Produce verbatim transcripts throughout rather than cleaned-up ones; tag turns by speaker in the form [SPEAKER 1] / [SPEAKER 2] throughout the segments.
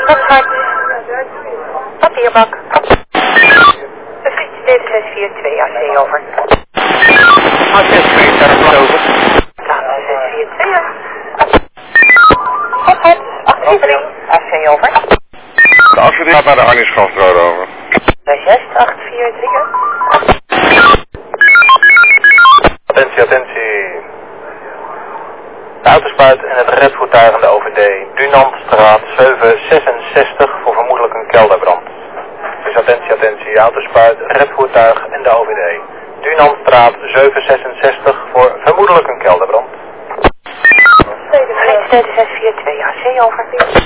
[SPEAKER 1] Stadshart. Papierbak. Bevriend D zes vier twee A C over.
[SPEAKER 2] A zes twee, daar over.
[SPEAKER 1] zes vier twee A. Stadshart. acht vier drie A C over.
[SPEAKER 3] De afsluiting gaat naar de Arniesgastrood over.
[SPEAKER 1] zes acht vier drie A.
[SPEAKER 4] Attentie, attentie. De autospuit en het redvoertuig aan de O V D. Dunantstraat zeven zesenzestig voor vermoedelijk een kelderbrand. Dus attentie, attentie. Autospuit, redvoertuig en de O V D. Dunantstraat zeven zesenzestig voor vermoedelijk een kelderbrand.
[SPEAKER 1] Vriend D zes vier twee A C over.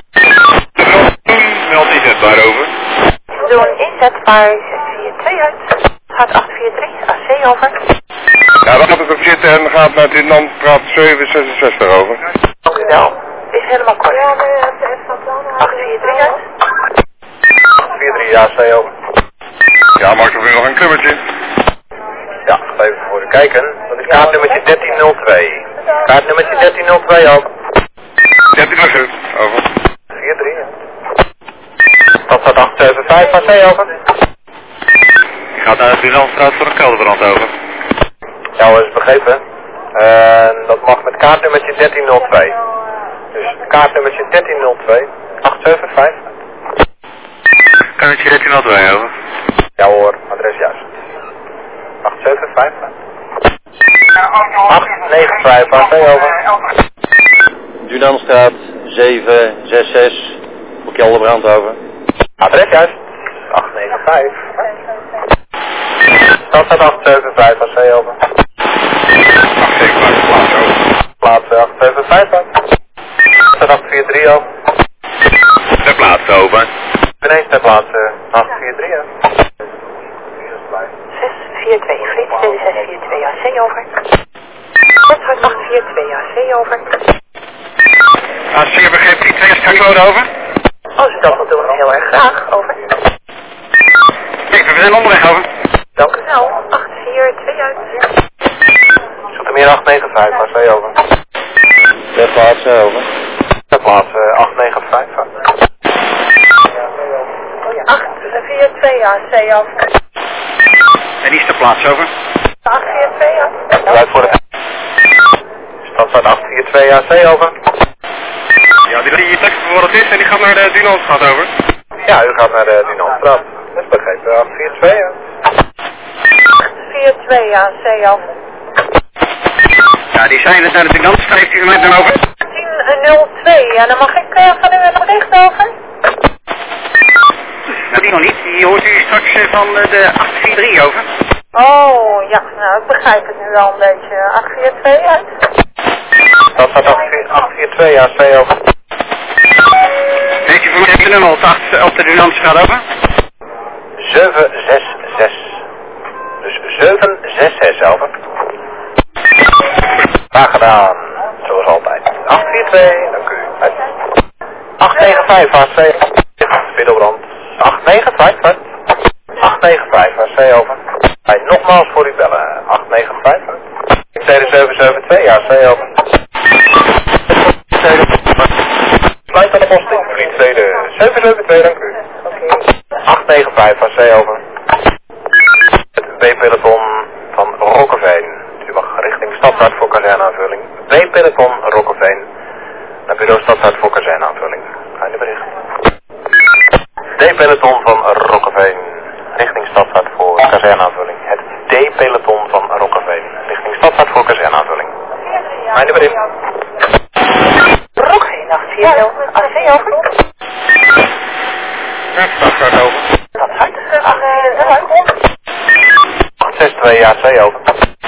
[SPEAKER 3] Meld inzetbaar over.
[SPEAKER 1] Doen inzetbaar zes vier twee uit. Gaat acht vier drie A C over.
[SPEAKER 3] Ja, daar gaat het op zitten en gaat naar Dunantstraat zeven zesenzestig over.
[SPEAKER 1] Dank u wel. Is helemaal kort. acht vier drie uit.
[SPEAKER 4] acht vier drie A C over.
[SPEAKER 3] Ja, mag er weer nog een nummertje?
[SPEAKER 4] Ja, even voor u kijken. Dat is kaartnummertje dertien nul twee. Kaartnummertje dertien nul twee ook.
[SPEAKER 3] dertien nul twee, over.
[SPEAKER 4] vier drie. Dat staat acht zeven vijf A C over.
[SPEAKER 3] Die gaat naar de Dunantstraat voor een kelderbrand over.
[SPEAKER 4] Ja hoor, is begrepen. En dat mag met kaartnummertje dertien nul twee. Dus kaartnummertje dertien nul twee. acht zeven vijf.
[SPEAKER 3] Kaartje dertien nul twee, over.
[SPEAKER 4] Ja hoor, adres juist. acht zeven vijf. acht negen vijf A C over.
[SPEAKER 5] Dunantstraat zeven zes zes voor kelderbrand over.
[SPEAKER 4] Adres juist. acht negen vijf. Dat staat acht zeven vijf A C over.
[SPEAKER 3] acht zeven vijf, plaats over.
[SPEAKER 4] Plaats acht zeven vijf. Dat staat acht vier drie over.
[SPEAKER 3] De plaats over.
[SPEAKER 4] Ineens ter plaatse acht vier drie.
[SPEAKER 1] zes vier twee. Vriend D zes vier twee A C over. Stadshart acht vier twee A C over.
[SPEAKER 3] A C begreep die twee straks over.
[SPEAKER 1] Als u dat wilt doen, heel erg graag. Over.
[SPEAKER 3] Kijk, we zijn onderweg over.
[SPEAKER 1] Dank u wel. acht vier twee uit.
[SPEAKER 4] Zoetermeer acht negen vijf A C over.
[SPEAKER 5] Ter plaatse over.
[SPEAKER 4] Ter plaatse acht negen vijf.
[SPEAKER 1] acht vier twee A C over.
[SPEAKER 3] En die is de plaats over.
[SPEAKER 1] acht vier twee uit.
[SPEAKER 4] Uit voor de... Stad staat acht vier twee A C over.
[SPEAKER 3] Ja, die die tekst voor het is en die gaat naar de Dunantstraat over.
[SPEAKER 4] Ja, u gaat naar de Dunantstraat. Dat is begrepen. acht vier twee.
[SPEAKER 1] acht vier twee A C over.
[SPEAKER 3] Ja, die zijn het naar de Dunantstraat, heeft u gelijk dan over.
[SPEAKER 1] tien nul twee. En dan mag ik uh, van u een bericht over?
[SPEAKER 3] Nou, die nog niet. Die hoort u straks uh, van uh, de acht vier drie over.
[SPEAKER 1] Oh, ja. Nou, ik begrijp het nu wel een beetje. acht vier twee uit.
[SPEAKER 4] Dat staat acht vier twee A C over.
[SPEAKER 3] Weet u voor mij het nummer op de, acht, op de Dunantstraat over?
[SPEAKER 4] zeven zes zes. Dus zeven zes zes over. Graag gedaan. Zoals altijd. acht vier twee. Dank u. acht negen vijf A C. Middelbrand. acht negen vijf. acht negen vijf A C over. Hij nogmaals voor u bellen. acht negen vijf. Tweede zeven zeven twee A C over. Sluit aan de posting. Vriend tweede zeven zeven twee. Dank u. acht negen vijf A C over. Het B-peloton van Rokkeveen. U mag richting Stadshart voor kazernaanvulling. B-peloton Rokkeveen. Naar bureau Stadshart voor kazernaanvulling. Ga in de bericht. D-peloton van Rokkeveen. Richting Stadshart voor kazernaanvulling. Het D-peloton van Rokkeveen. Richting Stadshart voor kazernaanvulling. Ga in de bericht.
[SPEAKER 1] Rokkeveen acht vier nul A C over.
[SPEAKER 3] Ja, Stadshart over.
[SPEAKER 1] Stadshart acht vier nul uit.
[SPEAKER 4] acht zes twee A C over.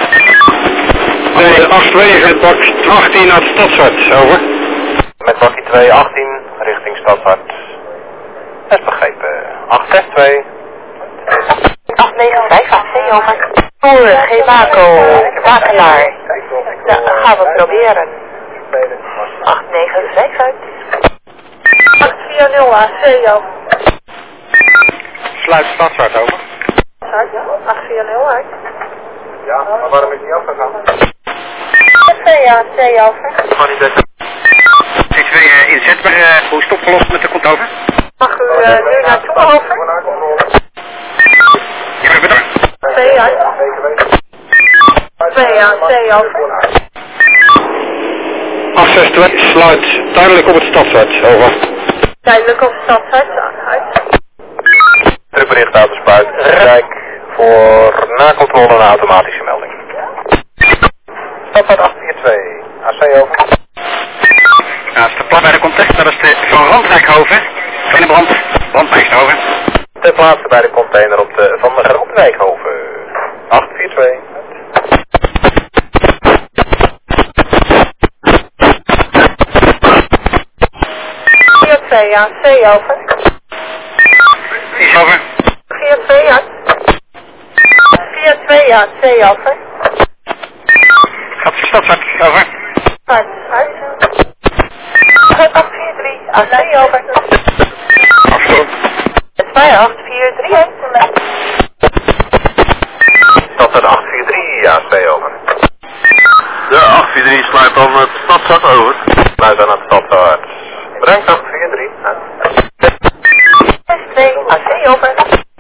[SPEAKER 3] Nee, acht twee, bak achttien naar de Stadshart, over.
[SPEAKER 4] Met bakkie twee achttien richting Stadshart. Dat is begrepen. acht zes twee.
[SPEAKER 1] acht negen vijf A C over. Voor Gebaco, Wakenaar. Ja, dat gaan we proberen. acht negen vijf uit. acht vier nul A C over.
[SPEAKER 3] Sluit Stadshart over.
[SPEAKER 1] acht vier nul uit.
[SPEAKER 4] Ja, maar waarom is die afgegaan?
[SPEAKER 1] twee A C over.
[SPEAKER 4] Gewoon niet best.
[SPEAKER 3] Is weer uh, inzetbaar, uh, hoe is het opgelost met de kont over? twee sluit duidelijk op het stadshart, over.
[SPEAKER 1] Duidelijk op stadshart, uit.
[SPEAKER 4] Terugbericht autospuit, Rijk voor nakontrole en automatische melding. Stadshart acht vier twee, A C over.
[SPEAKER 2] Ja, dat is de plaats bij de context, dat is de Van Randwijkhoven. Van de brand, brandmeester over.
[SPEAKER 4] Ter plaatse bij de container op de Van de Randwijkhoven, acht vier twee.
[SPEAKER 1] vier twee, ja, C over.
[SPEAKER 2] Is over.
[SPEAKER 1] vier twee, ja. vier twee, ja, C over.
[SPEAKER 2] Gaat de stadshart over.
[SPEAKER 1] Uit, uit. acht vier drie, A C over.
[SPEAKER 3] Afstand.
[SPEAKER 1] twee acht vier drie, hè.
[SPEAKER 4] Stadshart acht vier drie, A C over.
[SPEAKER 5] De acht vier drie sluit dan het stadshart over.
[SPEAKER 4] Sluit dan het stadshart. Bedankt acht vier drie.
[SPEAKER 1] zes twee, A C over.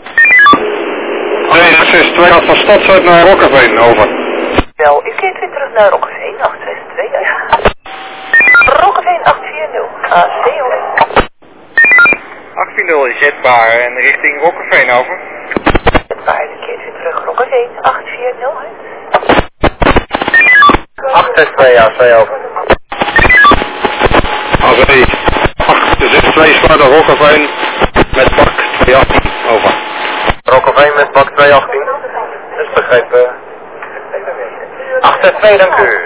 [SPEAKER 3] twee zes twee gaat van stadshart naar Rokkeveen, over.
[SPEAKER 1] Wel, u keert weer terug naar Rokkeveen, acht zes twee, ja. Rokkeveen acht vier nul, A C over.
[SPEAKER 2] acht vier nul is zetbaar en richting Rokkeveen over.
[SPEAKER 1] Maar u keert weer terug Rokkeveen, acht vier nul, uit.
[SPEAKER 4] acht zes twee, A C over.
[SPEAKER 3] A C acht zes twee sluit naar Rokkeveen met bak twee achttien, over.
[SPEAKER 4] Rokkeveen met bak twee achttien. Dus begrepen. acht zes twee, dank u.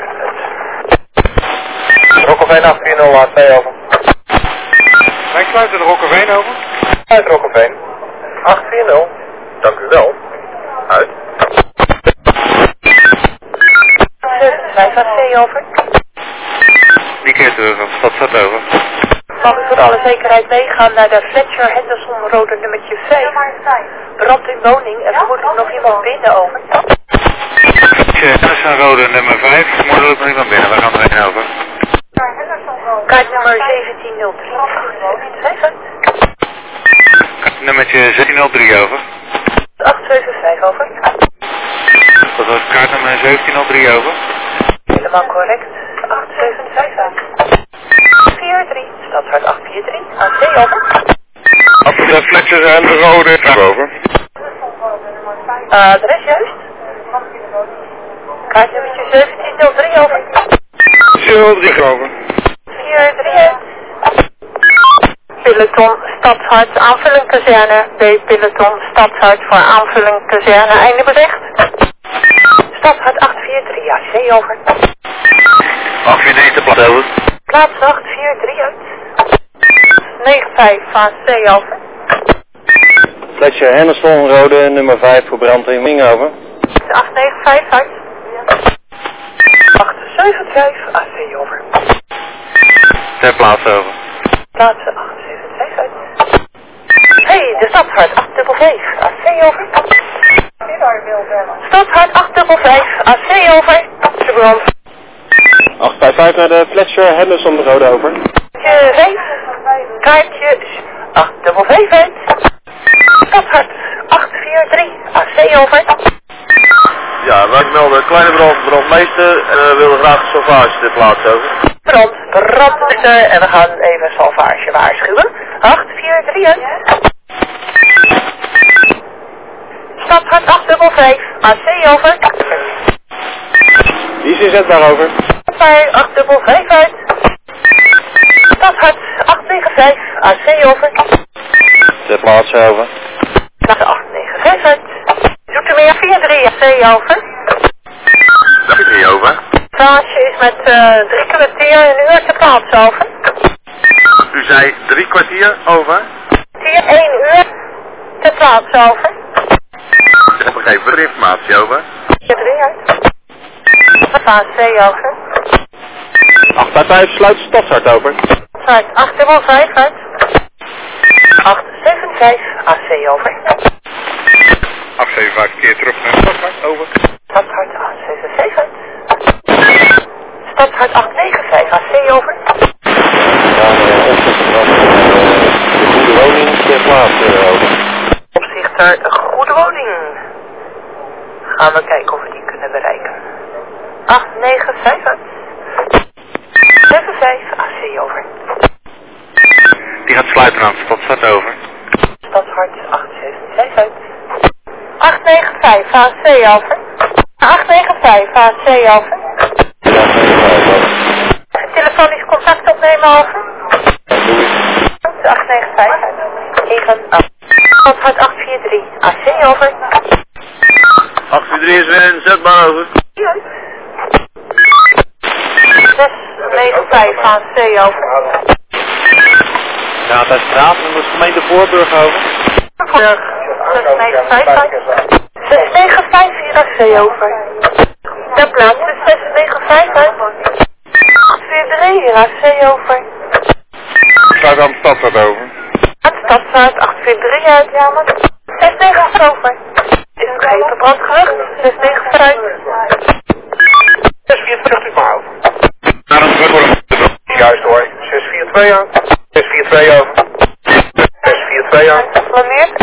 [SPEAKER 4] Rokkeveen acht vier nul, A C over.
[SPEAKER 2] Wij sluiten de Rokkeveen over.
[SPEAKER 4] Uit Rokkeveen. acht vier nul. Dank u wel. Uit.
[SPEAKER 1] zeven vijf, A C over.
[SPEAKER 2] Die keer terug op stadshart over.
[SPEAKER 1] Mag u voor alle zekerheid meegaan naar de Fletcher Henderson rode nummertje vijf. Brand in woning en vermoedelijk nog iemand binnen, over.
[SPEAKER 2] Dat is een rode nummer vijf. Vermoedelijk nog iemand binnen. We gaan er een over.
[SPEAKER 1] Kaartnummer zeventien nul drie. vijf uit.
[SPEAKER 2] Nummertje zestien nul drie over.
[SPEAKER 1] acht zeven vijf over.
[SPEAKER 2] Dat was kaartnummer zeventien nul drie over.
[SPEAKER 1] Helemaal correct. acht zeven vijf uit. vier drie. Stadshart acht vier drie. A C over.
[SPEAKER 3] Af de Fletcher en de rode, over.
[SPEAKER 1] Adres juist. Kaartnummertje zeventien nul drie over.
[SPEAKER 3] zero drie, over.
[SPEAKER 1] vier drie uit. Peloton Stadshart aanvulling kazerne. B peloton Stadshart voor aanvulling kazerne. Einde bericht. Stadshart acht vier drie. A C over.
[SPEAKER 2] acht vier drie te plaats over.
[SPEAKER 1] Plaats acht vier drie uit. negen vijf A C over.
[SPEAKER 5] Fletcher Henderson, rode nummer vijf voor brand in Wing over.
[SPEAKER 1] acht negen vijf uit. acht zeven vijf A C over.
[SPEAKER 2] Ter plaatse over.
[SPEAKER 1] Plaatsen acht zeven vijf uit. Hey, de Stadshart acht vijf vijf A C over. Stadshart acht vijf vijf A C over. De brand.
[SPEAKER 5] acht vijf vijf naar de Fletcher Henderson, rode over.
[SPEAKER 1] Kaartje vijf. Kaartje acht vijf vijf uit. Stadshart acht vier drie A C over.
[SPEAKER 5] Ja, wij melden kleine brand, brandmeester en we willen graag een salvage ter plaatse over.
[SPEAKER 1] Brand, brandmeester en we gaan even salvage waarschuwen. acht vier drie uit. Stadshart acht vijf vijf A C over.
[SPEAKER 5] Die is inzetbaar over.
[SPEAKER 1] Stadshart acht vijf vijf uit. Stadshart acht negen vijf A C over.
[SPEAKER 5] Ter plaatse over.
[SPEAKER 1] Plaats acht negen vijf uit. Zoetermeer vier drie A C over.
[SPEAKER 5] Dag drie over.
[SPEAKER 1] Salvage is met uh, drie kwartier en een uur te plaatsen over.
[SPEAKER 5] U zei drie kwartier over.
[SPEAKER 1] Kwartier, één uur te plaatsen over.
[SPEAKER 5] Ik begreep voor informatie over.
[SPEAKER 1] vier drie uit. A C over.
[SPEAKER 5] acht vijf vijf sluit Stadshart over.
[SPEAKER 1] Stadshart acht vijf vijf uit. acht zeven vijf A C over.
[SPEAKER 3] acht zeven vijf keer terug naar Stadshart, over.
[SPEAKER 1] Stadshart acht zeven vijf uit. Stadshart acht negen vijf A C over.
[SPEAKER 5] De goede woning ter plaatse over.
[SPEAKER 1] Opzichter een goede woning. Gaan we kijken of we die kunnen bereiken. acht negen vijf uit. zeven vijf over.
[SPEAKER 2] Die gaat sluiten aan Stadshart over.
[SPEAKER 1] Stadshart acht zeven zes uit. acht negen vijf A C over. acht negen vijf A C over. Telefonisch contact opnemen over. acht negen vijf even acht. Stadshart acht vier drie A C over.
[SPEAKER 5] acht vier drie is weer inzetbaar over.
[SPEAKER 1] zes negen vijf A C over.
[SPEAKER 3] Ja, dat is straat en dat is gemeente Voorburg over.
[SPEAKER 1] Voorburg. zes negen vijf zes negen vijf hier A C over. Ter plaatse zes negen vijf uit. acht vier drie hier A C over.
[SPEAKER 3] Sluit aan Stadshart over.
[SPEAKER 1] Aan de Stadshart acht vier drie uit, ja man. zes negen vijf over. Is het geen brandgerucht? zes negen vijf.
[SPEAKER 4] zes vier twee maar over.
[SPEAKER 2] Naar een terug.
[SPEAKER 4] Juist hoor. zes vier twee aan. zes vier twee over. zes vier twee aan.
[SPEAKER 1] Wanneer?